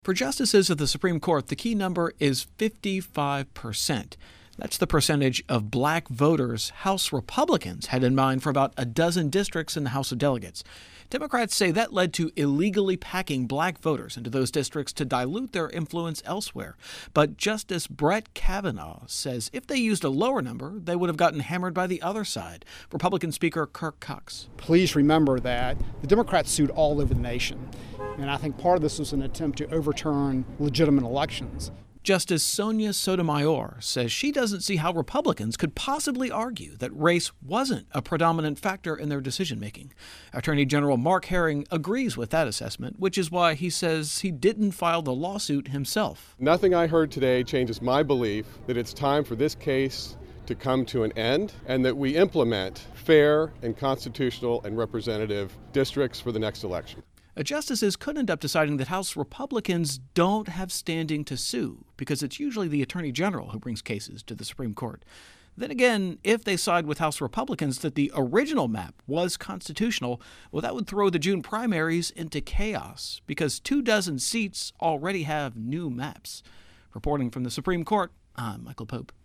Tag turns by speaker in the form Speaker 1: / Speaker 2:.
Speaker 1: For justices of the Supreme Court, the key number is 55%. That's the percentage of black voters House Republicans had in mind for about a dozen districts in the House of Delegates. Democrats say that led to illegally packing black voters into those districts to dilute their influence elsewhere. But Justice Brett Kavanaugh says if they used a lower number, they would have gotten hammered by the other side. Republican Speaker Kirk Cox.
Speaker 2: Please remember that the Democrats sued all over the nation. And I think part of this was an attempt to overturn legitimate elections.
Speaker 1: Justice Sonia Sotomayor says she doesn't see how Republicans could possibly argue that race wasn't a predominant factor in their decision-making. Attorney General Mark Herring agrees with that assessment, which is why he says he didn't file the lawsuit himself.
Speaker 3: Nothing I heard today changes my belief that it's time for this case to come to an end and that we implement fair and constitutional and representative districts for the next election.
Speaker 1: Justices could end up deciding that House Republicans don't have standing to sue because it's usually the Attorney General who brings cases to the Supreme Court. Then again, if they side with House Republicans that the original map was constitutional, well, that would throw the June primaries into chaos because 24 seats already have new maps. Reporting from the Supreme Court, I'm Michael Pope.